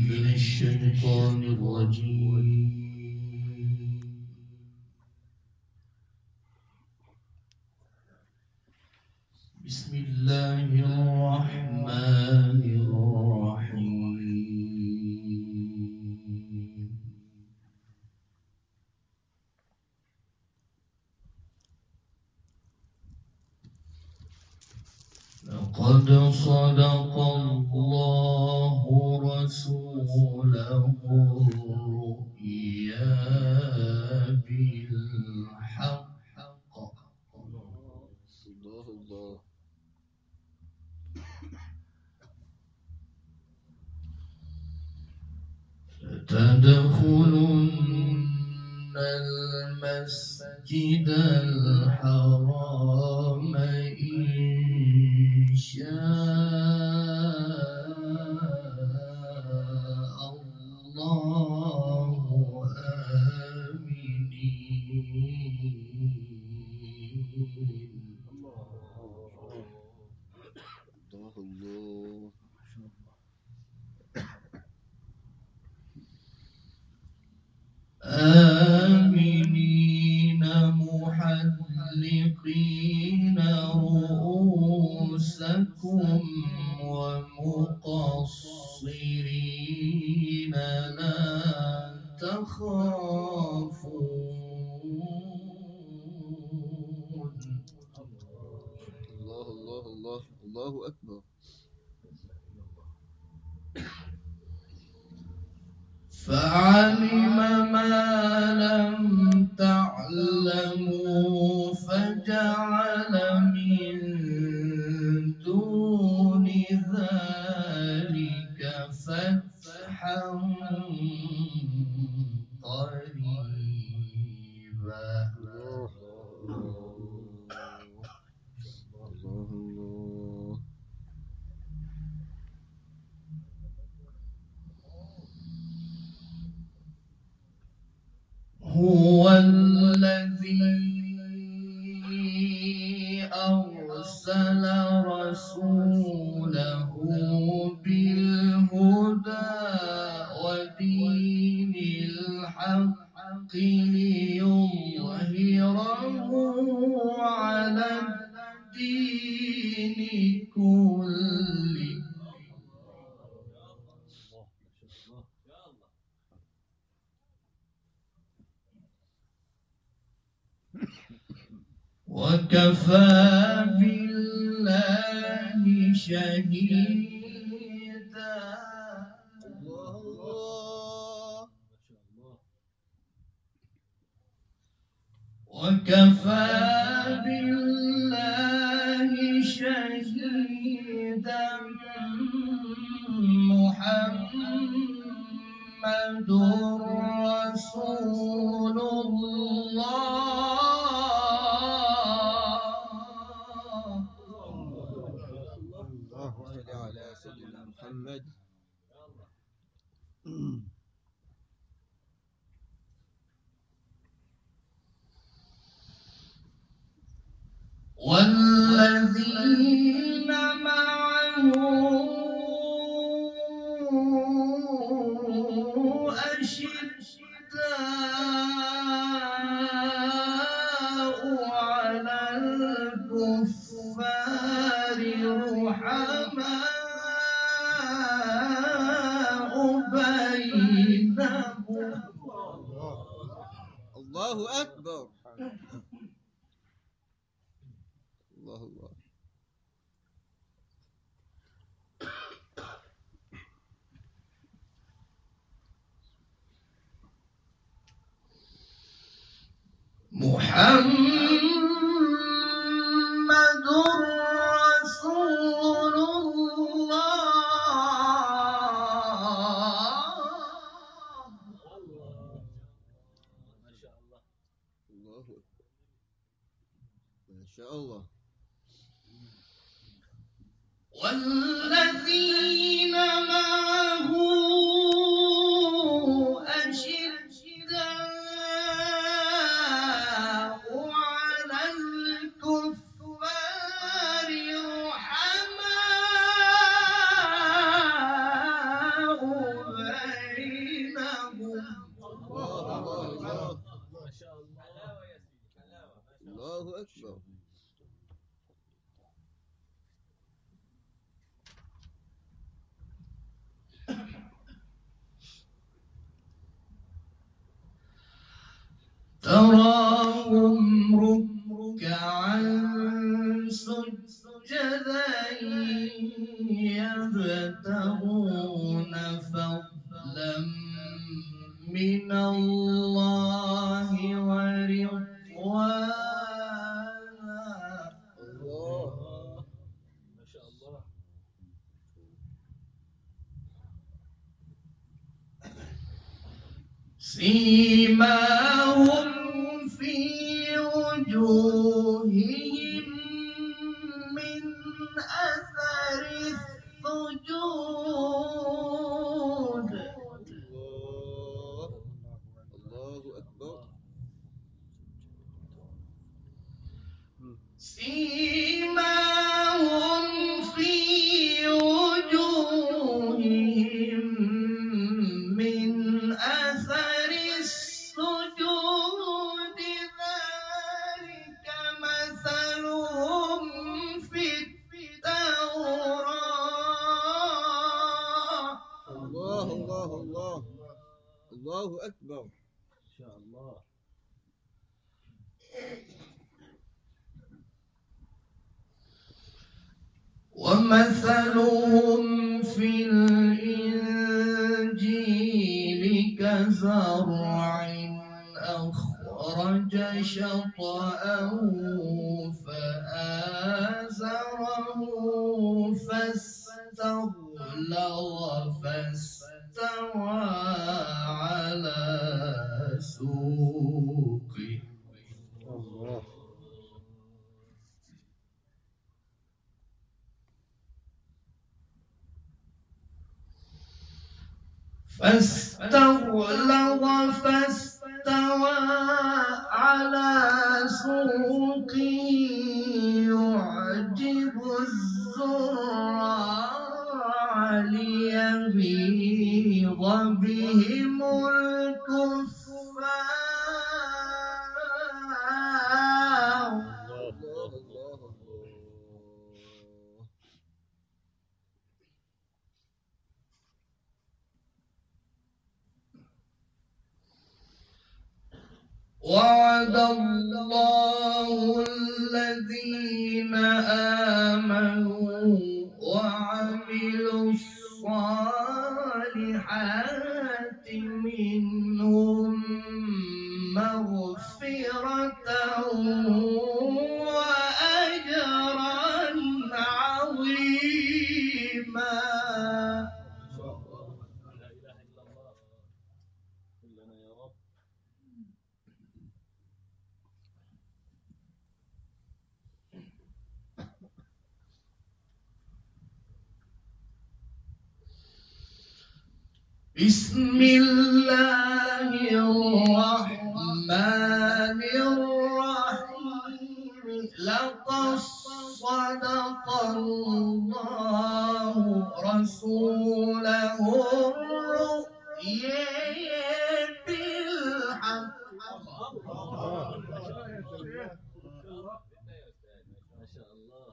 من الشيطان الرجيم. بسم الله الرحمن الرحيم. لقد صدق الله رسوله الرؤيا بالحق. الله لتدخلن المسجد الحرام إن شاء الله آمنين. آمنين محلقين رؤوسكم ومقصرين لا تخافون. الله أكبر. فعلم ما لم تعلموا فجعل من دون ذلك فتحا قريبا. هو الذي أرسل رسوله بالهدى ودين الحق ليظهره على الدين كله. وكفى بالله شهيدا. وكفى بالله شهيدا. محمد رسول الله. اللهم صل على سيدنا محمد. والذين معه أشداء على الكفار رحماء بينهم. الله أكبر. الله محمد رسول الله. الله أكبر. تراهم ركعا سجدا يبتغون فضلا من الله ورضوانا. الله ما شاء الله. سيماهم في وجوههم من أثر السجود. الله أكبر. سيماهم في وجوههم من أثر السجود ذلك مثلهم في التوراة. الله الله الله الله أكبر. ما شاء الله. ومثلهم في الإنجيل كزرع أخرج شطأه فآزره فاستغلظ فاستوى على سوقه. الله فاستغلظ فاستوى على سوقه يعجب الزراع ليغيظ بهم الكفار. الله الله. وعد الله الذين آمنوا وعملوا الصالحات منهم مغفرة وأجرا عظيما. لا إله إلا الله. كلنا يا رب. بسم الله الرحمن الرحيم. لقد صدق الله رسوله الرؤيا بالحق. ما شاء الله.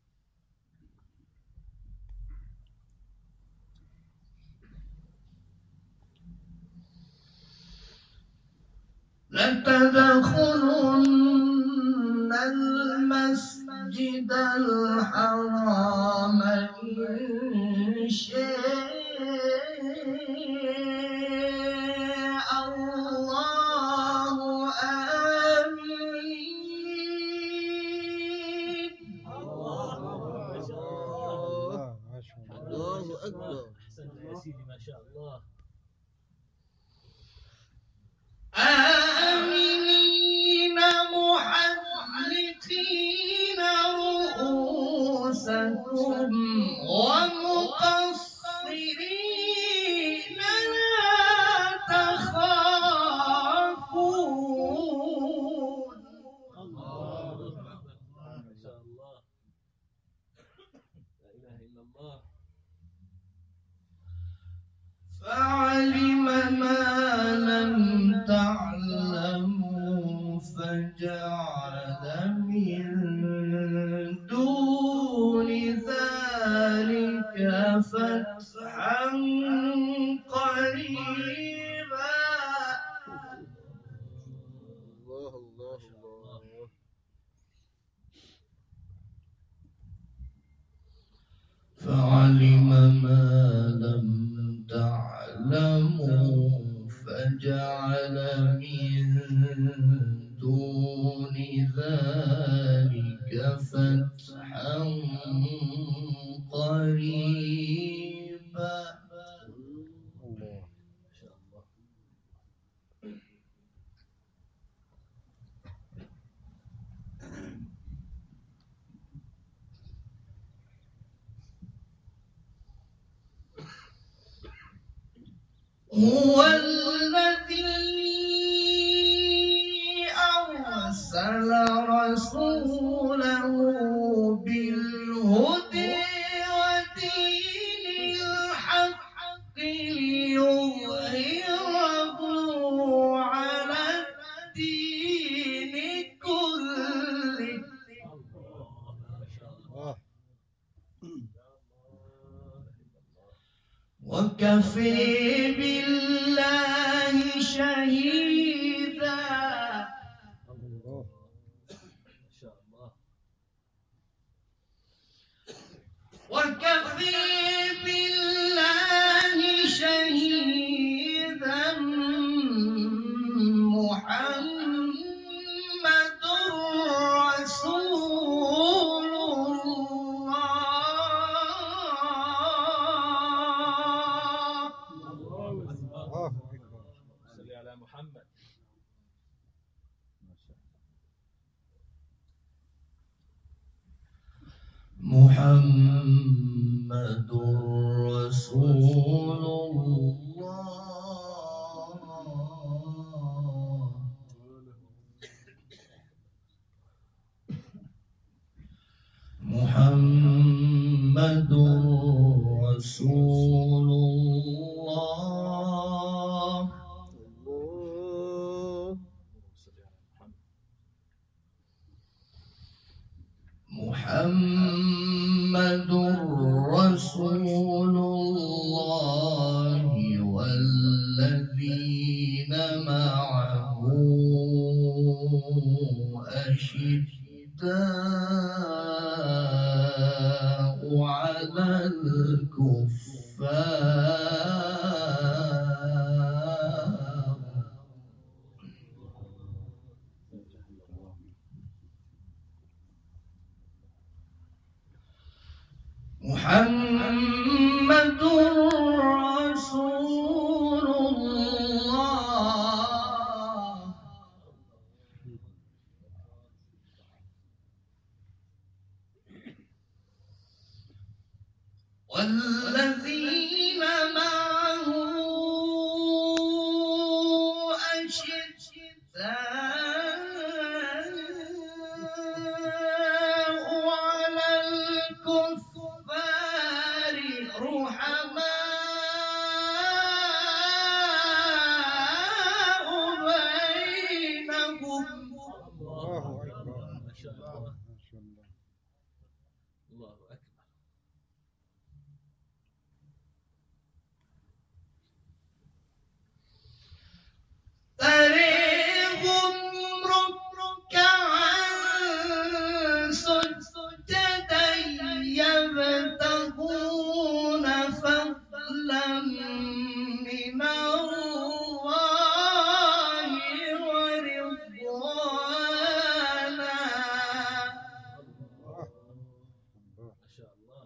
لتدخلن المسجد الحرام إن شاء الله آمين. ما شاء الله. الله أكبر. أحسنت يا سيدي ما شاء الله. آمنين محلقين رؤوسكم ومقصرين لا تخافون. الله أكبر. ما شاء الله. لا إله إلا الله. فعلم ما لم تعلموا فجعل من دون ذلك فتحا قريبا. هو الذي أرسل رسوله بالهدى ودين الحق ليظهره على الدين كله وكفى بالله شهيدا وكفى بالله شهيدا محمد رسول الله صل على محمد. محمد رسول الله محمد رسول الله محمد رسول الله والذين معه أشداء على الكفار محمد رسول الله والذين معه أشداء على الكفار رحماء بينهم الله أكبر. ما شاء الله. ما شاء الله. الله أكبر. تريهم ركعا سجدا يبتغون فضلا من الله ورضوانا الله. ما شاء الله.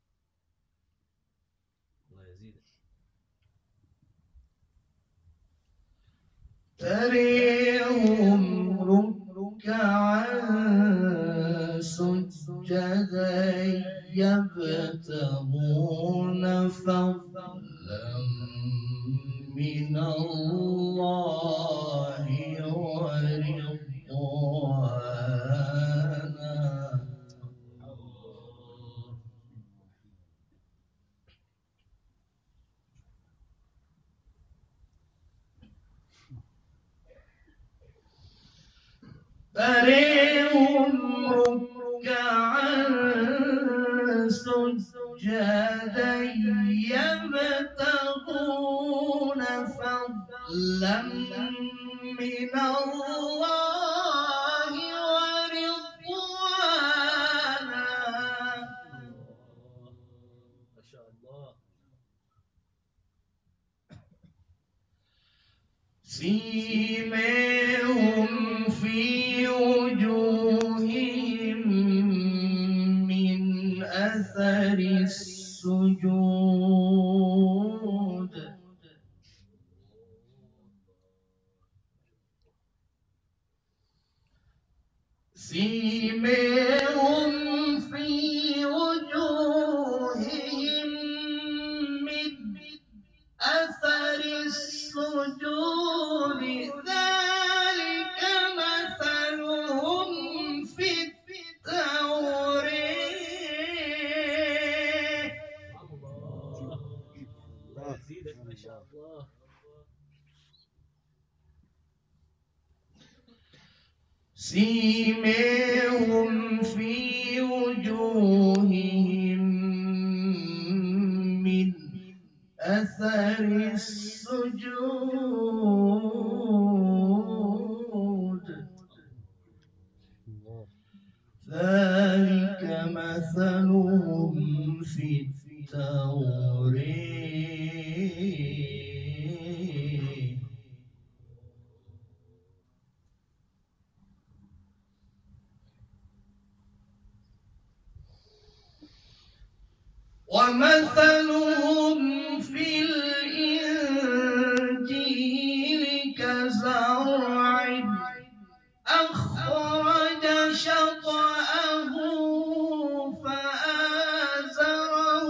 الله يزيدك. تريهم ركعا سجدا يبتغون فضلا من الله ورضوانا تريهم ركعا سجدا يبتغون فضلا من الله ورضوانا ما شاء الله. سيماهم في وجوههم من أثر السجود سيماهم في وجوههم من أثر السجود ذلك مثلهم في التوراة الله يزيدك ما شاء الله. سيماهم في وجوههم من أثر السجود ذلك مثلهم في التوراة ومثلهم في الإنجيل كزرع أخرج شطأه فآزره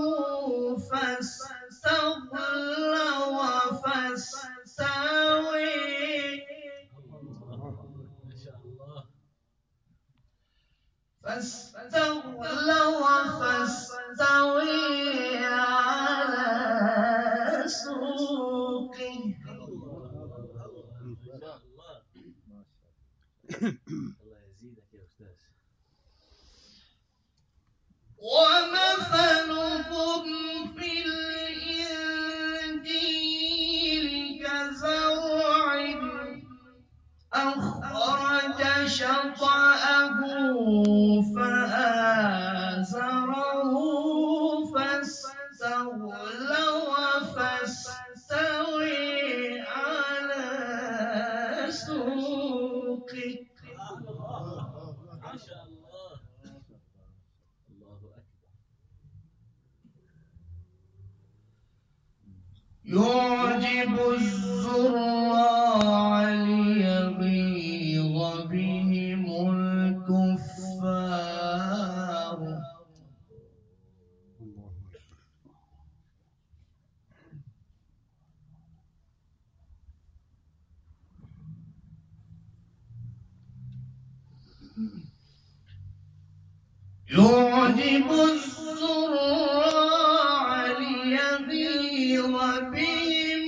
فاستغلظ فاستوى ما شاء الله. فاستوى على سوقه ما شاء الله. الله يزيدك يا أستاذ. ومثلهم في الإنجيل كزرع أخرج شطأه فآزره فاستغلظ فاستوى على سوقه سبحان الله. ما شاء الله. الله أكبر. يعجب الزراع ليغيظ بهم الكفار يعجب الزراع ليغيظ بهم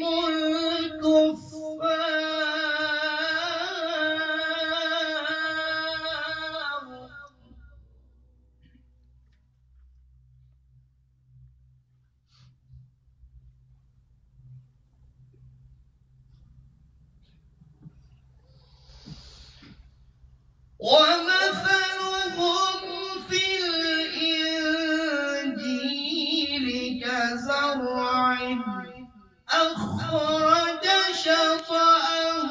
الكفار ومثلهم في الإنجيل كزرع أخرج شطأه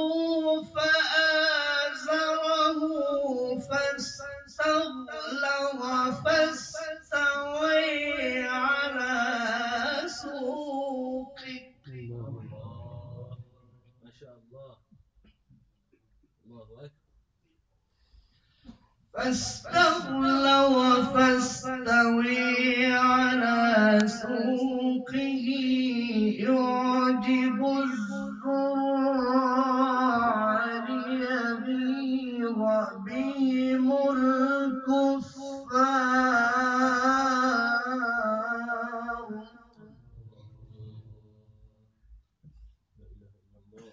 فآزره فاستغلظ فاستوى على سوقه الله. ما شاء الله. الله أكبر. فاستغلظ فاستوى على سوقه يعجب الزراع ليغيظ بهم الكفار لا إله إلا الله.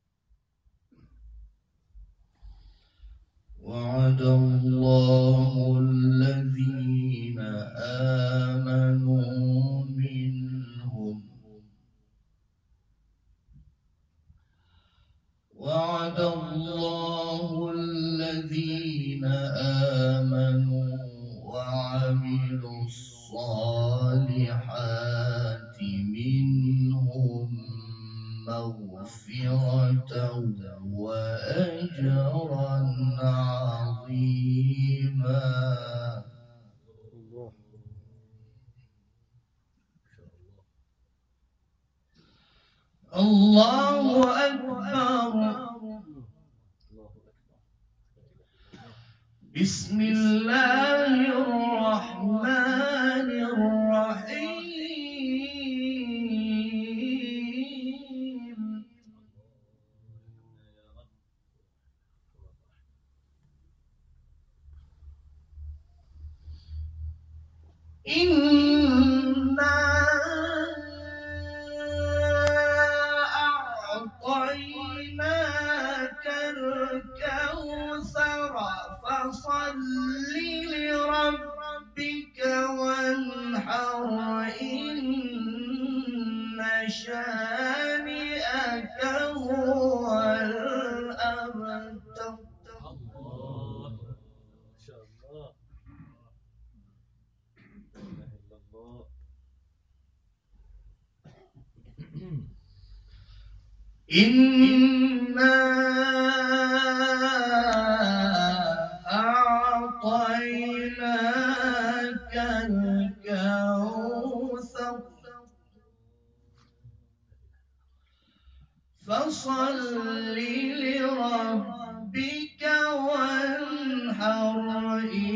وعد الله الذين آمنوا منهم وعد الله الذين آمنوا وعملوا الصالحات منهم مغفرة وأجرا عظيما ما شاء الله. الله أكبر الله أكبر. بسم الله الرحمن إنا أعطيناك الكوثر فصل لربك وانحر إن شانئك هو الأبتر. الله ما شاء الله. لا إله إلا الله. إنا أعطيناك الكوثر فصل لربك وانحر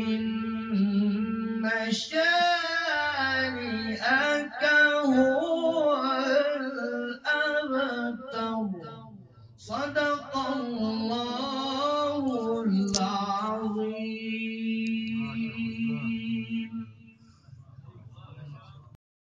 إن شانئك هو الأبتر. صدق